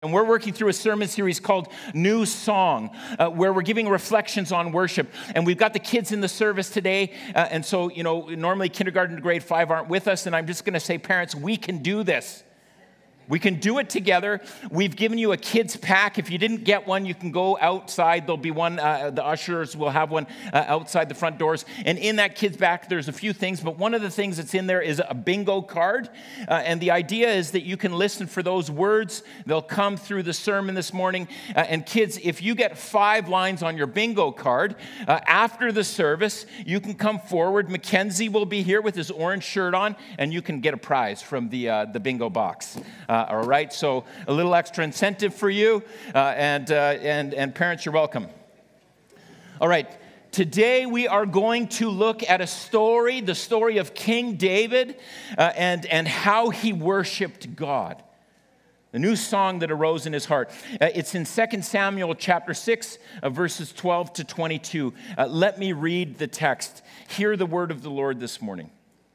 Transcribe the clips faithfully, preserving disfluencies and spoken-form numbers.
And we're working through a sermon series called New Song, uh, where we're giving reflections on worship. And we've got the kids in the service today. Uh, and so, you know, normally kindergarten to grade five aren't with us. And I'm just going to say, parents, we can do this. We can do it together. We've given you a kids pack. If you didn't get one, you can go outside. There'll be one. Uh, the ushers will have one uh, outside the front doors. And in that kids pack, there's a few things. But one of the things that's in there is a bingo card. Uh, and the idea is that you can listen for those words. They'll come through the sermon this morning. Uh, and kids, if you get five lines on your bingo card, uh, after the service, you can come forward. Mackenzie will be here with his orange shirt on, and you can get a prize from the, uh, the bingo box. Uh, all right, so a little extra incentive for you, uh, and, uh, and, and parents, you're welcome. All right, today we are going to look at a story, the story of King David, uh, and, and how he worshiped God. The new song that arose in his heart. Uh, it's in Second Samuel chapter six, uh, verses twelve to twenty-two. Uh, let me read the text. Hear the word of the Lord this morning.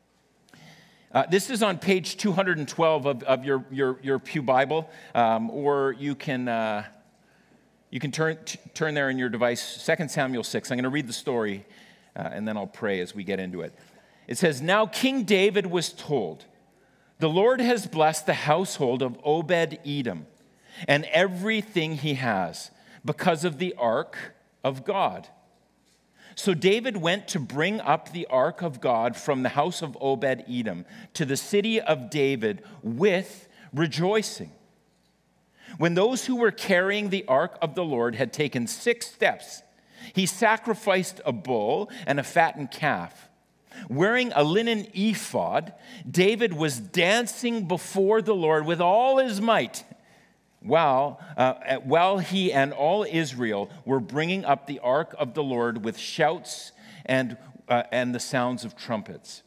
Uh, this is on page two hundred twelve of, of your, your, your Pew Bible, um, or you can, uh, you can turn, t- turn there in your device, Second Samuel six. I'm going to read the story, uh, and then I'll pray as we get into it. It says, "Now King David was told, 'The Lord has blessed the household of Obed-Edom and everything he has because of the ark of God.' So David went to bring up the ark of God from the house of Obed-Edom to the city of David with rejoicing. When those who were carrying the ark of the Lord had taken six steps, he sacrificed a bull and a fattened calf. Wearing a linen ephod, David was dancing before the Lord with all his might, While, uh, while he and all Israel were bringing up the ark of the Lord with shouts and, uh, and the sounds of trumpets.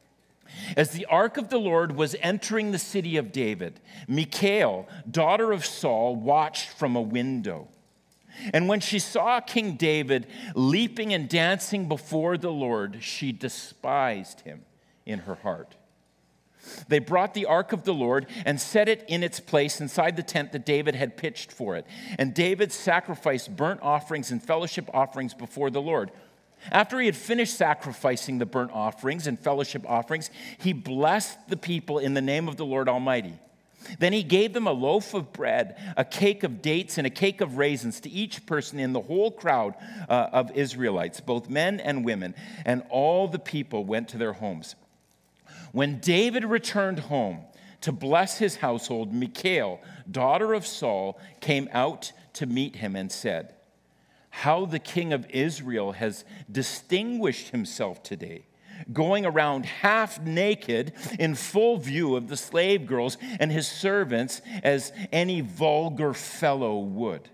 As the ark of the Lord was entering the city of David, Michal, daughter of Saul, watched from a window. And when she saw King David leaping and dancing before the Lord, she despised him in her heart. They brought the ark of the Lord and set it in its place inside the tent that David had pitched for it. And David sacrificed burnt offerings and fellowship offerings before the Lord. After he had finished sacrificing the burnt offerings and fellowship offerings, he blessed the people in the name of the Lord Almighty. Then he gave them a loaf of bread, a cake of dates, and a cake of raisins to each person in the whole crowd uh, of Israelites, both men and women. And all the people went to their homes. When David returned home to bless his household, Michal, daughter of Saul, came out to meet him and said, 'How the king of Israel has distinguished himself today, going around half naked in full view of the slave girls and his servants as any vulgar fellow would.'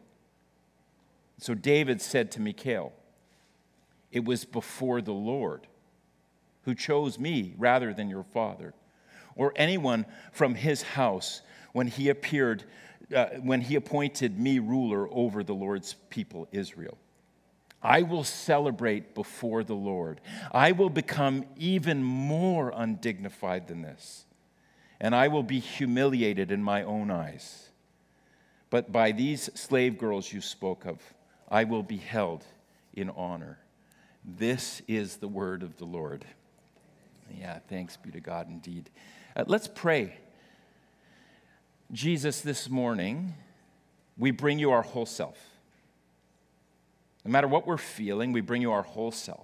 So David said to Michal, 'It was before the Lord who chose me rather than your father, or anyone from his house when he appeared, uh, when he appointed me ruler over the Lord's people Israel. I will celebrate before the Lord. I will become even more undignified than this, and I will be humiliated in my own eyes. But by these slave girls you spoke of, I will be held in honor.'" This is the word of the Lord. Yeah, thanks be to God indeed. Uh, let's pray. Jesus, this morning, we bring you our whole self. No matter what we're feeling, we bring you our whole self.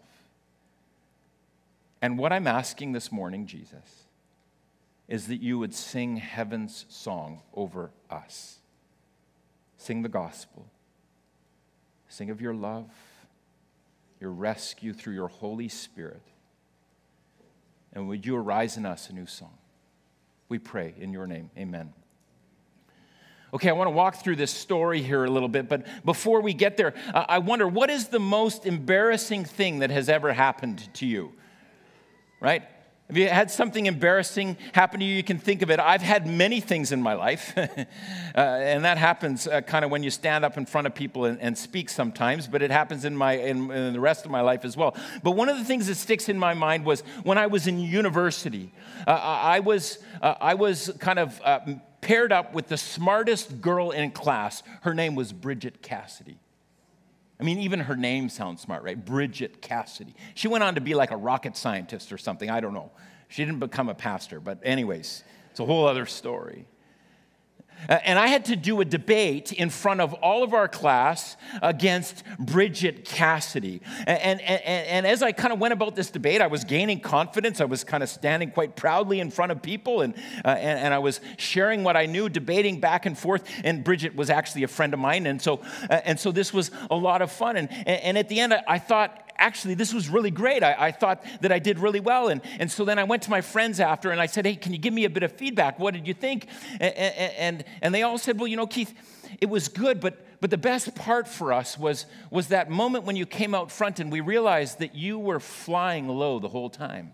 And what I'm asking this morning, Jesus, is that you would sing heaven's song over us. Sing the gospel. Sing of your love, your rescue through your Holy Spirit. And would you arise in us a new song? We pray in your name. Amen. Okay, I want to walk through this story here a little bit, but before we get there, uh, I wonder, what is the most embarrassing thing that has ever happened to you? Right? Have you had something embarrassing happen to you? You can think of it. I've had many things in my life, uh, and that happens uh, kind of when you stand up in front of people and, and speak sometimes, but it happens in, my, in, in the rest of my life as well. But one of the things that sticks in my mind was when I was in university, uh, I was uh, I was kind of uh, paired up with the smartest girl in class. Her name was Bridget Cassidy. I mean, even her name sounds smart, right? Bridget Cassidy. She went on to be like a rocket scientist or something. I don't know. She didn't become a pastor, but anyways, it's a whole other story. Uh, and I had to do a debate in front of all of our class against Bridget Cassidy. And, and, and, and as I kind of went about this debate, I was gaining confidence. I was kind of standing quite proudly in front of people, and, uh, and, and I was sharing what I knew, debating back and forth. And Bridget was actually a friend of mine, and so, uh, and so this was a lot of fun. And, and at the end, I, I thought, actually, this was really great. I, I thought that I did really well. And, and so then I went to my friends after, and I said, hey, can you give me a bit of feedback? What did you think? And, and, and they all said, well, you know, Keith, it was good, but, but the best part for us was, was that moment when you came out front and we realized that you were flying low the whole time.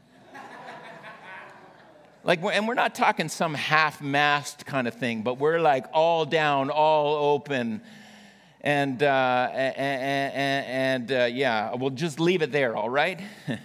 Like, and we're not talking some half-mast kind of thing, but we're like all down, all open. And, uh, and, and uh, yeah, we'll just leave it there, all right?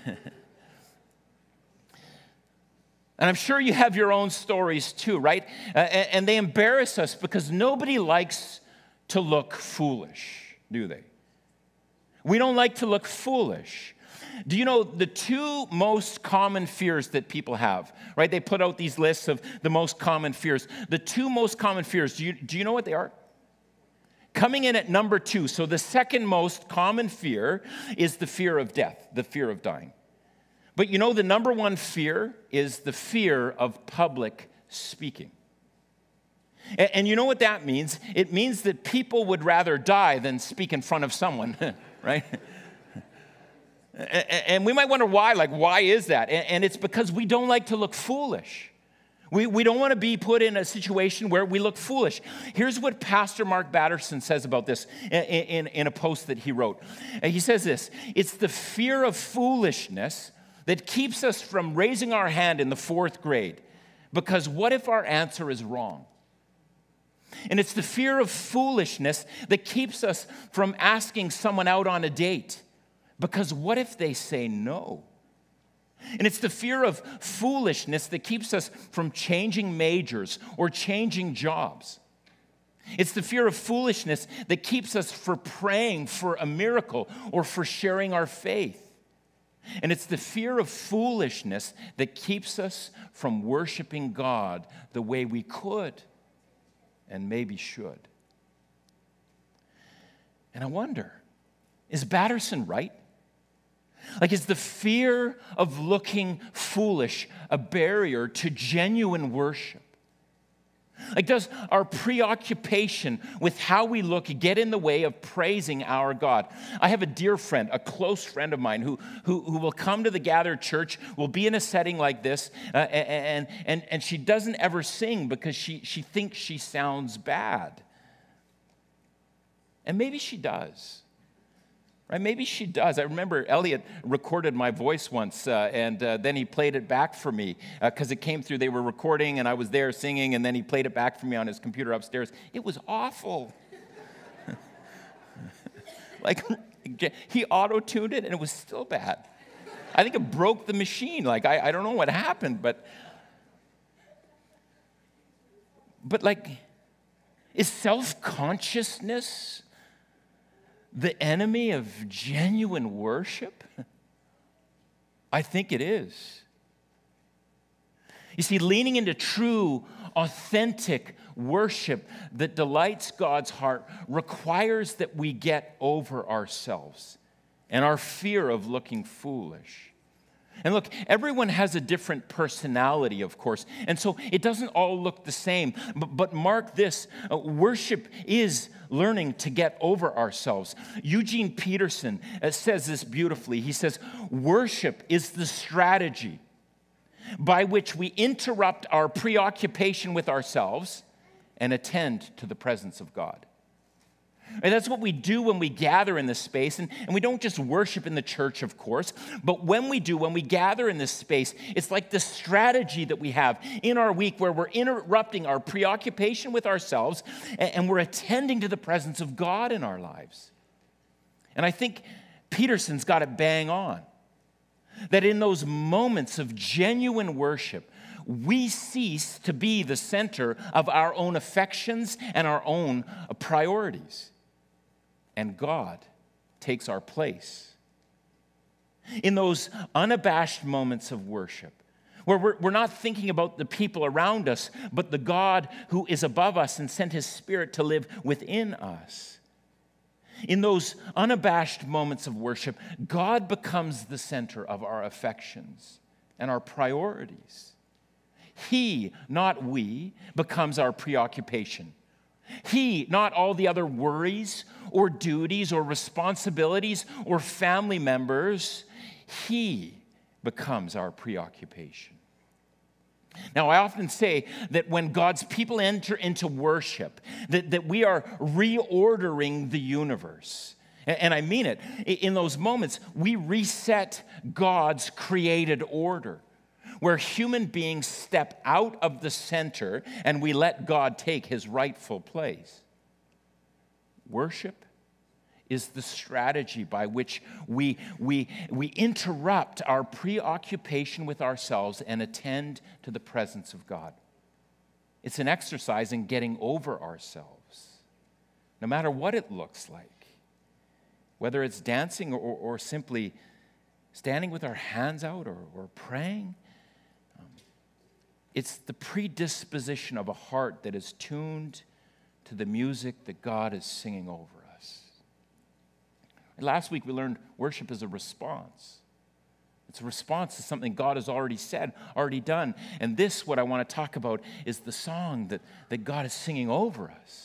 And I'm sure you have your own stories too, right? Uh, and, and they embarrass us because nobody likes to look foolish, do they? We don't like to look foolish. Do you know the two most common fears that people have, right? They put out these lists of the most common fears. The two most common fears, do you, do you know what they are? Coming in at number two, so the second most common fear is the fear of death, the fear of dying. But you know, the number one fear is the fear of public speaking. And, and you know what that means? It means that people would rather die than speak in front of someone, right? and, and we might wonder why, like, why is that? And, and it's because we don't like to look foolish. We, we don't want to be put in a situation where we look foolish. Here's what Pastor Mark Batterson says about this in, in, in a post that he wrote. And he says this, it's the fear of foolishness that keeps us from raising our hand in the fourth grade, because what if our answer is wrong? And it's the fear of foolishness that keeps us from asking someone out on a date, because what if they say no? And it's the fear of foolishness that keeps us from changing majors or changing jobs. It's the fear of foolishness that keeps us from praying for a miracle or for sharing our faith. And it's the fear of foolishness that keeps us from worshiping God the way we could and maybe should. And I wonder, is Batterson right? Like, is the fear of looking foolish a barrier to genuine worship? Like, does our preoccupation with how we look get in the way of praising our God? I have a dear friend, a close friend of mine, who, who, who will come to the gathered church, will be in a setting like this, uh, and, and, and she doesn't ever sing because she, she thinks she sounds bad. And maybe she does. Right? Maybe she does. I remember Elliot recorded my voice once, uh, and uh, then he played it back for me because uh, it came through. They were recording, and I was there singing, and then he played it back for me on his computer upstairs. It was awful. Like, he auto-tuned it, and it was still bad. I think it broke the machine. Like, I, I don't know what happened, but... But, like, is self-consciousness the enemy of genuine worship? I think it is. You see, leaning into true, authentic worship that delights God's heart requires that we get over ourselves and our fear of looking foolish. And look, everyone has a different personality, of course, and so it doesn't all look the same. But, but mark this, uh, worship is learning to get over ourselves. Eugene Peterson uh, says this beautifully. He says, worship is the strategy by which we interrupt our preoccupation with ourselves and attend to the presence of God. And that's what we do when we gather in this space. And, and we don't just worship in the church, of course, but when we do, when we gather in this space, it's like the strategy that we have in our week where we're interrupting our preoccupation with ourselves and, and we're attending to the presence of God in our lives. And I think Peterson's got it bang on. That in those moments of genuine worship, we cease to be the center of our own affections and our own priorities. And God takes our place. In those unabashed moments of worship, where we're, we're not thinking about the people around us, but the God who is above us and sent his Spirit to live within us. In those unabashed moments of worship, God becomes the center of our affections and our priorities. He, not we, becomes our preoccupation. He, not all the other worries or duties or responsibilities or family members, he becomes our preoccupation. Now, I often say that when God's people enter into worship, that, that we are reordering the universe. And, and I mean it. In those moments, we reset God's created order, where human beings step out of the center and we let God take his rightful place. Worship is the strategy by which we, we, we interrupt our preoccupation with ourselves and attend to the presence of God. It's an exercise in getting over ourselves, no matter what it looks like, whether it's dancing or, or simply standing with our hands out or, or praying. Um, it's the predisposition of a heart that is tuned to the music that God is singing over us. Last week we learned worship is a response. It's a response to something God has already said, already done. And this, what I want to talk about, is the song that, that God is singing over us.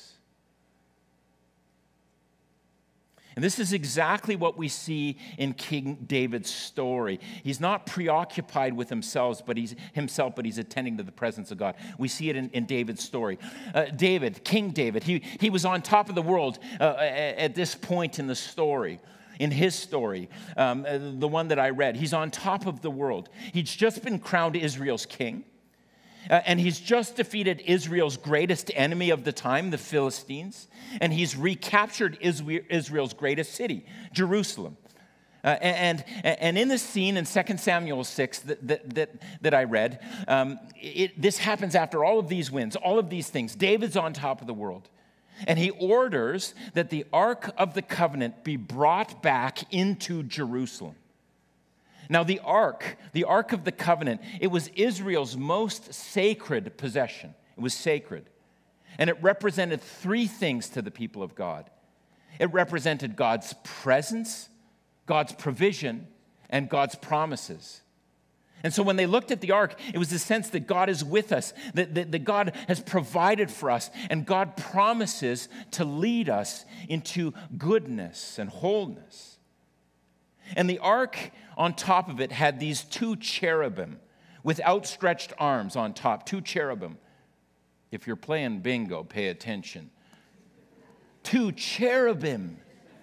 And this is exactly what we see in King David's story. He's not preoccupied with himself, but he's himself, but he's attending to the presence of God. We see it in, in David's story. Uh, David, King David, he, he was on top of the world uh, at, at this point in the story. In his story, um, the one that I read, he's on top of the world. He's just been crowned Israel's king. Uh, and he's just defeated Israel's greatest enemy of the time, the Philistines. And he's recaptured Israel's greatest city, Jerusalem. Uh, and, and in this scene in Second Samuel six that, that, that, that I read, um, it, this happens after all of these wins, all of these things. David's on top of the world. And he orders that the Ark of the Covenant be brought back into Jerusalem. Now, the Ark, the Ark of the Covenant, it was Israel's most sacred possession. It was sacred. And it represented three things to the people of God. It represented God's presence, God's provision, and God's promises. And so when they looked at the ark, it was the sense that God is with us, that, that, that God has provided for us, and God promises to lead us into goodness and wholeness. And the ark on top of it had these two cherubim with outstretched arms on top, two cherubim. If you're playing bingo, pay attention. Two cherubim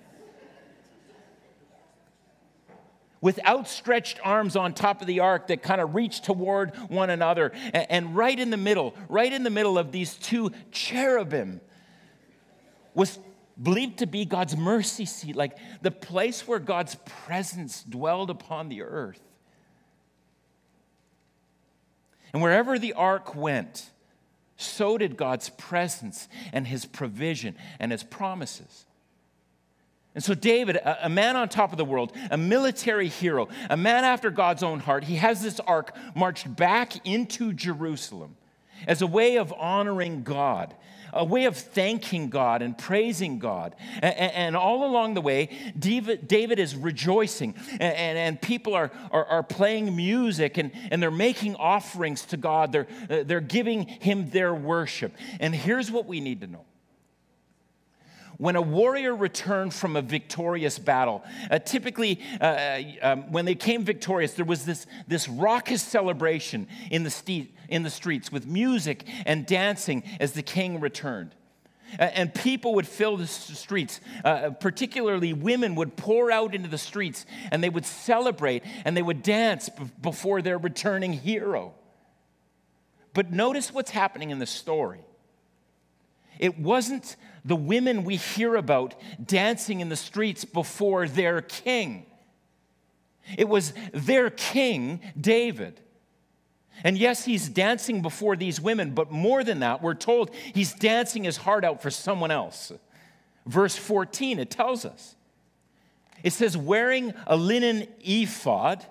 with outstretched arms on top of the ark that kind of reach toward one another. And right in the middle, right in the middle of these two cherubim was believed to be God's mercy seat, like the place where God's presence dwelled upon the earth. And wherever the ark went, so did God's presence and his provision and his promises. And so David, a man on top of the world, a military hero, a man after God's own heart, he has this ark marched back into Jerusalem as a way of honoring God, a way of thanking God and praising God. And all along the way, David is rejoicing, and people are, are, are playing music, and, and they're making offerings to God. They're, they're giving him their worship. And here's what we need to know. When a warrior returned from a victorious battle, uh, typically uh, um, when they came victorious, there was this, this raucous celebration in the, st- in the streets with music and dancing as the king returned. Uh, and people would fill the streets, uh, particularly women would pour out into the streets, and they would celebrate and they would dance b- before their returning hero. But notice what's happening in the story. It wasn't the women we hear about dancing in the streets before their king. It was their king, David. And yes, he's dancing before these women, but more than that, we're told he's dancing his heart out for someone else. Verse fourteen, it tells us. It says, wearing a linen ephod,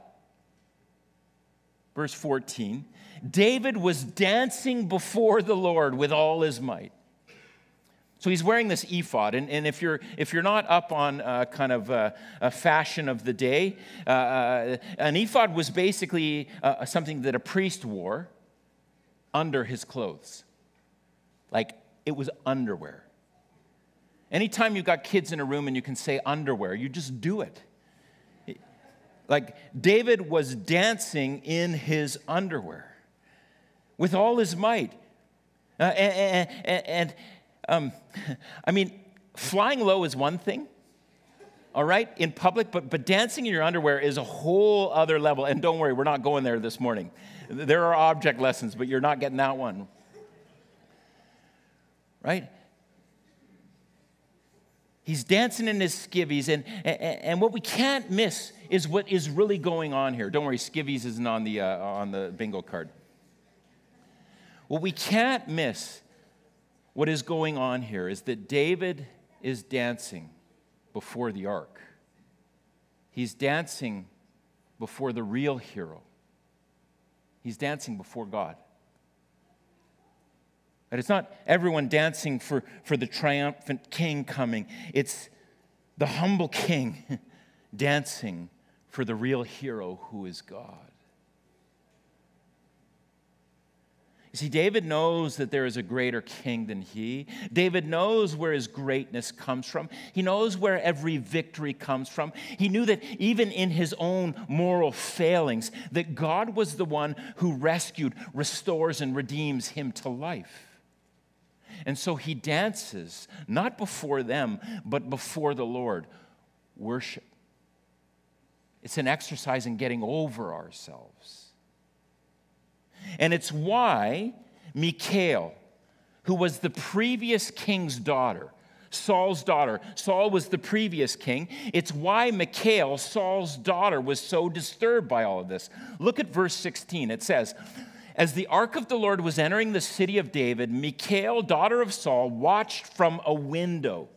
verse fourteen, David was dancing before the Lord with all his might. So he's wearing this ephod, and, and if you're if you're not up on uh, kind of uh, a fashion of the day, uh, an ephod was basically uh, something that a priest wore under his clothes. Like, it was underwear. Anytime you've got kids in a room and you can say underwear, you just do it. Like, David was dancing in his underwear with all his might. Uh, and, and, and um, I mean, flying low is one thing, all right, in public, but, but dancing in your underwear is a whole other level. And don't worry, we're not going there this morning. There are object lessons, but you're not getting that one. Right? He's dancing in his skivvies, and, and, and what we can't miss is what is really going on here. Don't worry, skivvies isn't on the, uh, on the bingo card. What we can't miss, what is going on here, is that David is dancing before the ark. He's dancing before the real hero. He's dancing before God. But it's not everyone dancing for, for the triumphant king coming. It's the humble king dancing for the real hero who is God. You see, David knows that there is a greater king than he. David knows where his greatness comes from. He knows where every victory comes from. He knew that even in his own moral failings, that God was the one who rescued, restores, and redeems him to life. And so he dances, not before them, but before the Lord. Worship. It's an exercise in getting over ourselves. And it's why Michal, who was the previous king's daughter, Saul's daughter, Saul was the previous king, it's why Michal, Saul's daughter, was so disturbed by all of this. Look at verse sixteen. It says, as the ark of the Lord was entering the city of David, Michal, daughter of Saul, watched from a window.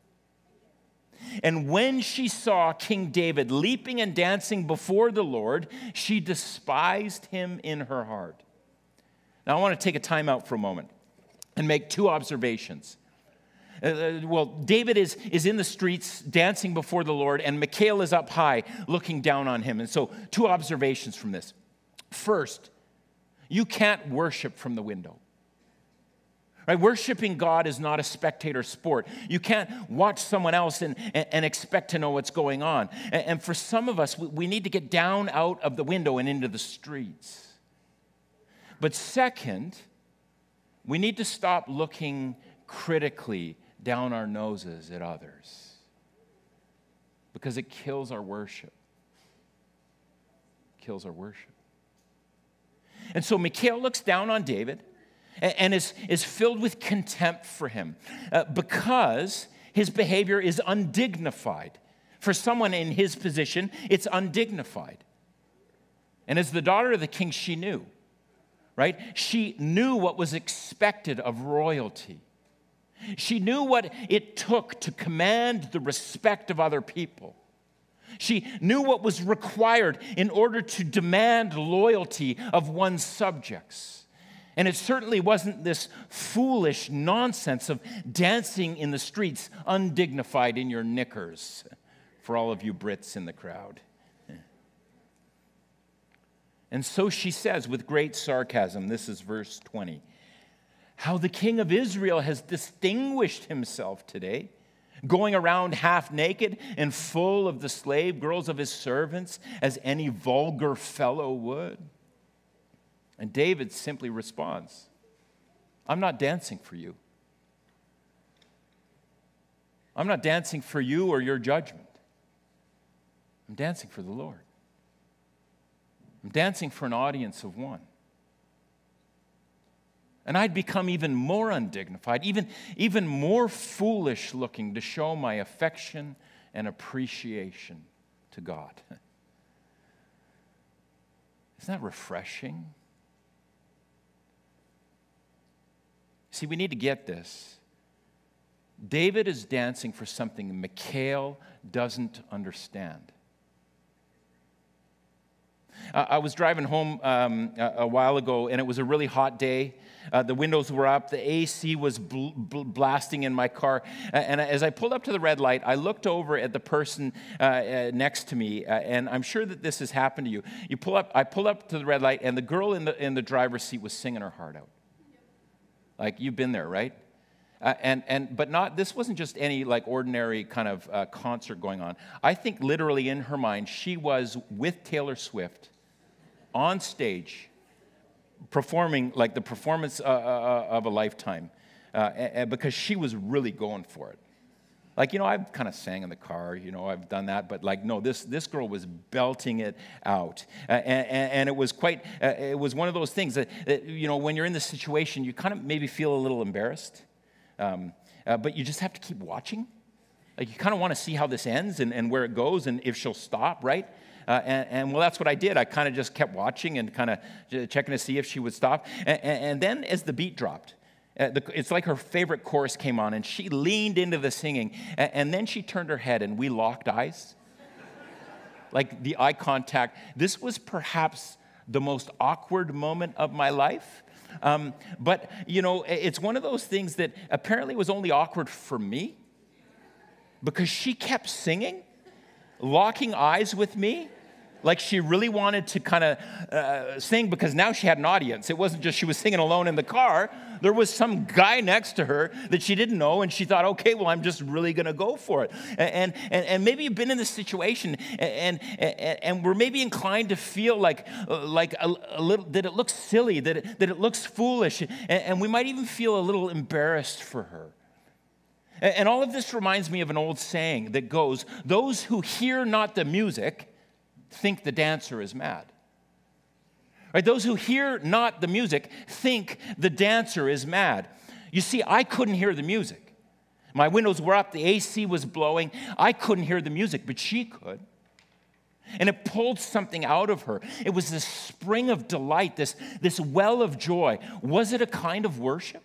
And when she saw King David leaping and dancing before the Lord, she despised him in her heart. Now, I want to take a time out for a moment and make two observations. Uh, well, David is, is in the streets dancing before the Lord, and Michal is up high looking down on him. And so, two observations from this. First, you can't worship from the window. Right? Worshiping God is not a spectator sport. You can't watch someone else and, and, and expect to know what's going on. And, and for some of us, we, we need to get down out of the window and into the streets. But second, we need to stop looking critically down our noses at others, because it kills our worship. It kills our worship. And so Michal looks down on David and is, is filled with contempt for him uh, because his behavior is undignified. For someone in his position, it's undignified. And as the daughter of the king, she knew, right? She knew what was expected of royalty. She knew what it took to command the respect of other people. She knew what was required in order to demand loyalty of one's subjects. And it certainly wasn't this foolish nonsense of dancing in the streets undignified in your knickers, for all of you Brits in the crowd. And so she says with great sarcasm, this is verse twenty, how the king of Israel has distinguished himself today, going around half naked and full of the slave girls of his servants, as any vulgar fellow would. And David simply responds, I'm not dancing for you. I'm not dancing for you or your judgment. I'm dancing for the Lord. I'm dancing for an audience of one. And I'd become even more undignified, even, even more foolish looking to show my affection and appreciation to God. Isn't that refreshing? See, we need to get this. David is dancing for something Michal doesn't understand. Uh, I was driving home um, a, a while ago, and it was a really hot day. Uh, the windows were up. The A C was bl- bl- blasting in my car. Uh, and as I pulled up to the red light, I looked over at the person uh, uh, next to me, uh, and I'm sure that this has happened to you. You pull up. I pull up to the red light, and the girl in the in the driver's seat was singing her heart out. Like, you've been there, right? Uh, and and but not. This wasn't just any like ordinary kind of uh, concert going on. I think literally in her mind, she was with Taylor Swift on stage, performing like the performance uh, uh, of a lifetime, uh, and, because she was really going for it. Like, you know, I've kind of sang in the car, you know, I've done that, but like, no, this this girl was belting it out, uh, and, and it was quite, uh, it was one of those things that, that, you know, when you're in this situation, you kind of maybe feel a little embarrassed, um, uh, but you just have to keep watching. Like, you kind of want to see how this ends and, and where it goes and if she'll stop, right? Uh, and, and, well, that's what I did. I kind of just kept watching and kind of checking to see if she would stop. And, and then as the beat dropped, uh, the, it's like her favorite chorus came on, and she leaned into the singing. And, and then she turned her head, and we locked eyes. Like, the eye contact. This was perhaps the most awkward moment of my life. Um, but, you know, it's one of those things that apparently was only awkward for me, because she kept singing, locking eyes with me, like she really wanted to kind of uh, sing, because now she had an audience. It wasn't just she was singing alone in the car. There was some guy next to her that she didn't know, and she thought, okay, well, I'm just really going to go for it. And, and, and maybe you've been in this situation, and, and, and we're maybe inclined to feel like, like a, a little, that it looks silly, that it, that it looks foolish, and, and we might even feel a little embarrassed for her. And all of this reminds me of an old saying that goes, those who hear not the music think the dancer is mad. Right? Those who hear not the music think the dancer is mad. You see, I couldn't hear the music. My windows were up, the A C was blowing. I couldn't hear the music, but she could. And it pulled something out of her. It was this spring of delight, this, this well of joy. Was it a kind of worship?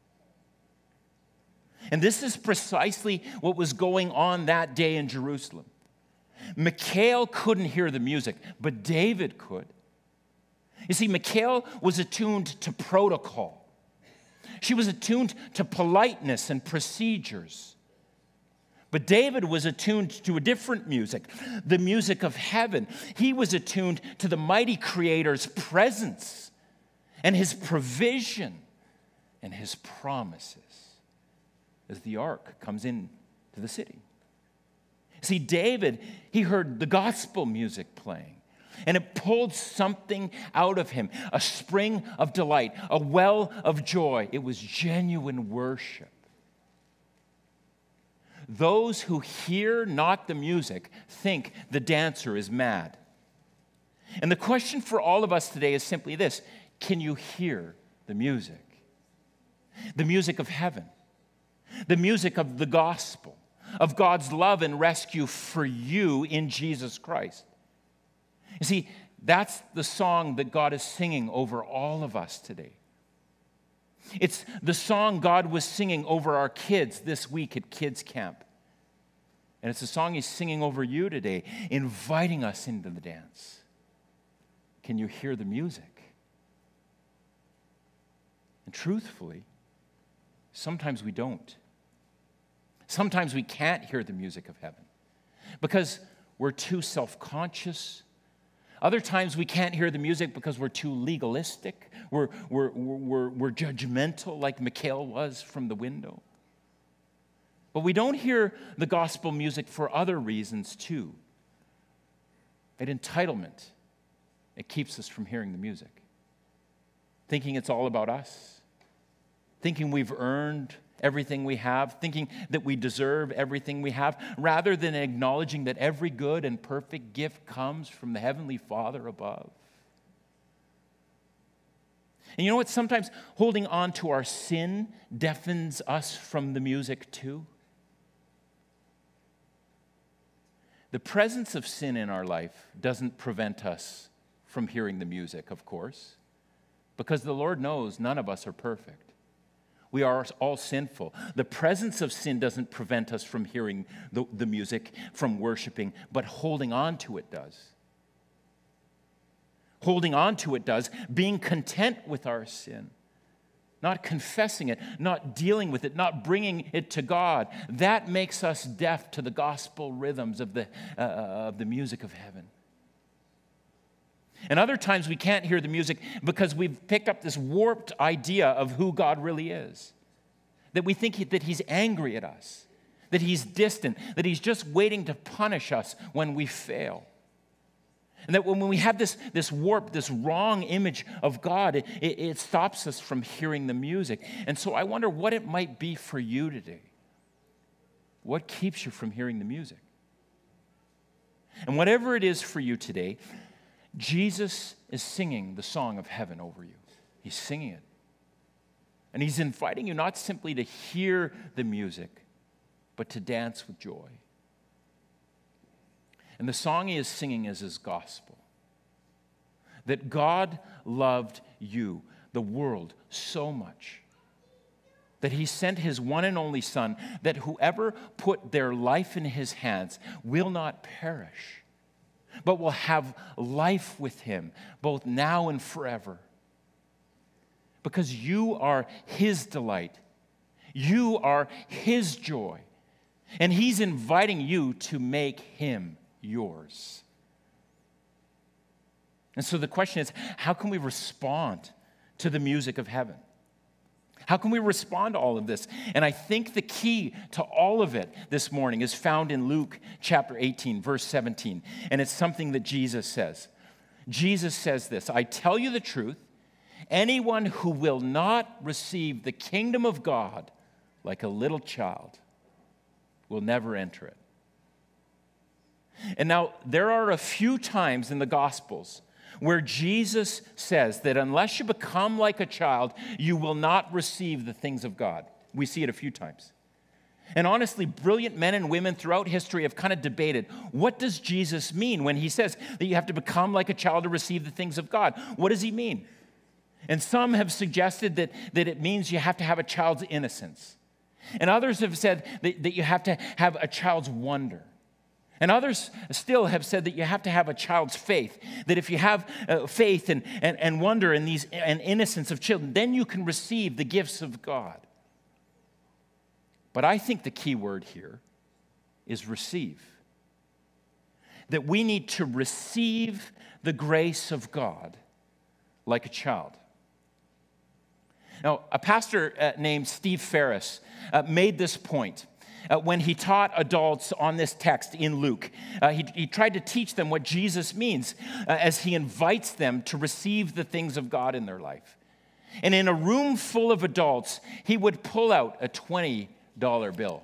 And this is precisely what was going on that day in Jerusalem. Michal couldn't hear the music, but David could. You see, Michal was attuned to protocol. She was attuned to politeness and procedures. But David was attuned to a different music, the music of heaven. He was attuned to the mighty Creator's presence and his provision and his promises as the ark comes in to the city. See, David, he heard the gospel music playing, and it pulled something out of him, a spring of delight, a well of joy. It was genuine worship. Those who hear not the music think the dancer is mad. And the question for all of us today is simply this: can you hear the music? The music of heaven. The music of the gospel, of God's love and rescue for you in Jesus Christ. You see, that's the song that God is singing over all of us today. It's the song God was singing over our kids this week at Kids Camp. And it's the song he's singing over you today, inviting us into the dance. Can you hear the music? And truthfully, sometimes we don't. Sometimes we can't hear the music of heaven because we're too self-conscious. Other times we can't hear the music because we're too legalistic. We're, we're, we're, we're judgmental like Michal was from the window. But we don't hear the gospel music for other reasons too. At entitlement, it keeps us from hearing the music. Thinking it's all about us. Thinking we've earned everything we have, thinking that we deserve everything we have, rather than acknowledging that every good and perfect gift comes from the Heavenly Father above. And you know what? Sometimes holding on to our sin deafens us from the music too. The presence of sin in our life doesn't prevent us from hearing the music, of course, because the Lord knows none of us are perfect. We are all sinful. The presence of sin doesn't prevent us from hearing the, the music, from worshiping, but holding on to it does. Holding on to it does, being content with our sin, not confessing it, not dealing with it, not bringing it to God. That makes us deaf to the gospel rhythms of the, uh, of the music of heaven. And other times we can't hear the music because we've picked up this warped idea of who God really is. That we think he, that he's angry at us, that he's distant, that he's just waiting to punish us when we fail. And that when we have this, this warped, this wrong image of God, it, it, it stops us from hearing the music. And so I wonder what it might be for you today. What keeps you from hearing the music? And whatever it is for you today, Jesus is singing the song of heaven over you. He's singing it. And he's inviting you not simply to hear the music, but to dance with joy. And the song he is singing is his gospel. That God loved you, the world, so much that he sent his one and only Son, that whoever put their life in his hands will not perish, but will have life with him, both now and forever. Because you are his delight. You are his joy. And he's inviting you to make him yours. And so the question is, how can we respond to the music of heaven? How can we respond to all of this? And I think the key to all of it this morning is found in Luke chapter eighteen, verse seventeen. And it's something that Jesus says. Jesus says this, I tell you the truth, anyone who will not receive the kingdom of God like a little child will never enter it. And now, there are a few times in the Gospels where Jesus says that unless you become like a child, you will not receive the things of God. We see it a few times. And honestly, brilliant men and women throughout history have kind of debated, what does Jesus mean when he says that you have to become like a child to receive the things of God? What does he mean? And some have suggested that, that it means you have to have a child's innocence. And others have said that, that you have to have a child's wonder. And others still have said that you have to have a child's faith, that if you have uh, faith and, and, and wonder and, these, and innocence of children, then you can receive the gifts of God. But I think the key word here is receive. That we need to receive the grace of God like a child. Now, a pastor uh, named Steve Ferris uh, made this point. Uh, when he taught adults on this text in Luke, uh, he, he tried to teach them what Jesus means uh, as he invites them to receive the things of God in their life. And in a room full of adults, he would pull out a twenty dollar bill.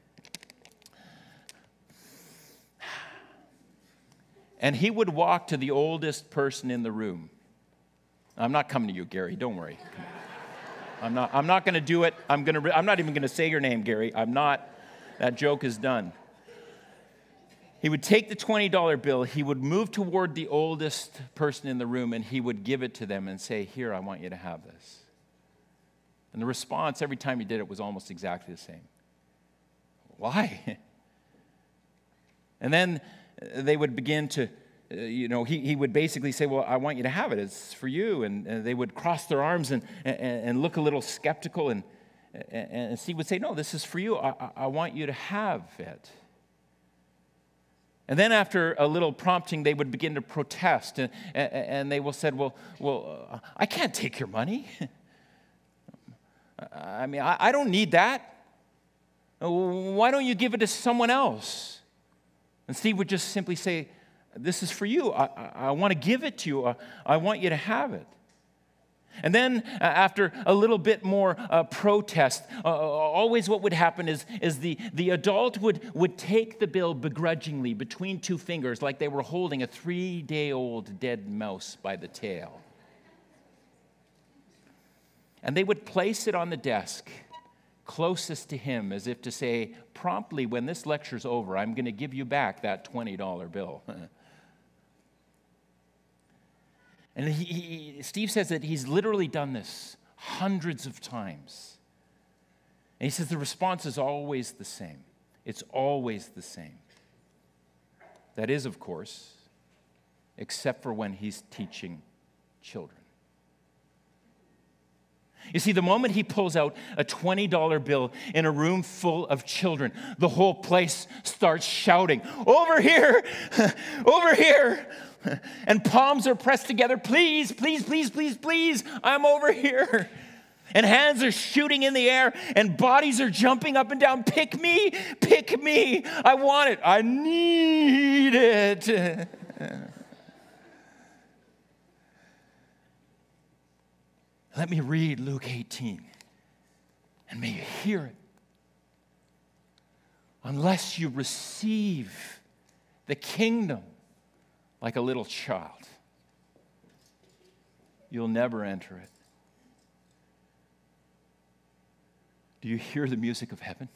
And he would walk to the oldest person in the room. I'm not coming to you, Gary, don't worry. I'm not, I'm not going to do it. I'm, gonna, I'm not even going to say your name, Gary. I'm not. That joke is done. He would take the twenty dollar bill, he would move toward the oldest person in the room, and he would give it to them and say, here, I want you to have this. And the response every time he did it was almost exactly the same. Why? And then they would begin to, uh, you know, he, he would basically say, well, I want you to have it. It's for you. And, and they would cross their arms and, and, and look a little skeptical, and And Steve would say, no, this is for you. I, I want you to have it. And then after a little prompting, they would begin to protest. And, and they will said, well, well, uh, I can't take your money. I mean, I, I don't need that. Why don't you give it to someone else? And Steve would just simply say, this is for you. I, I, I want to give it to you. I, I want you to have it. And then uh, after a little bit more uh, protest, uh, always what would happen is, is the, the adult would, would take the bill begrudgingly between two fingers like they were holding a three-day-old dead mouse by the tail. And they would place it on the desk closest to him as if to say, promptly, when this lecture's over, I'm going to give you back that twenty dollar bill. And he, he, Steve says that he's literally done this hundreds of times. And he says the response is always the same. It's always the same. That is, of course, except for when he's teaching children. You see, the moment he pulls out a twenty dollar bill in a room full of children, the whole place starts shouting, "Over here! Over here!" And palms are pressed together. "Please, please, please, please, please, I'm over here." And hands are shooting in the air, and bodies are jumping up and down. "Pick me, pick me. I want it. I need it." Let me read Luke eighteen, and may you hear it. "Unless you receive the kingdom like a little child, you'll never enter it." Do you hear the music of heaven?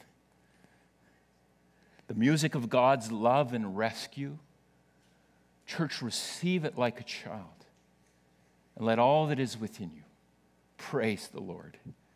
The music of God's love and rescue? Church, receive it like a child, and let all that is within you praise the Lord.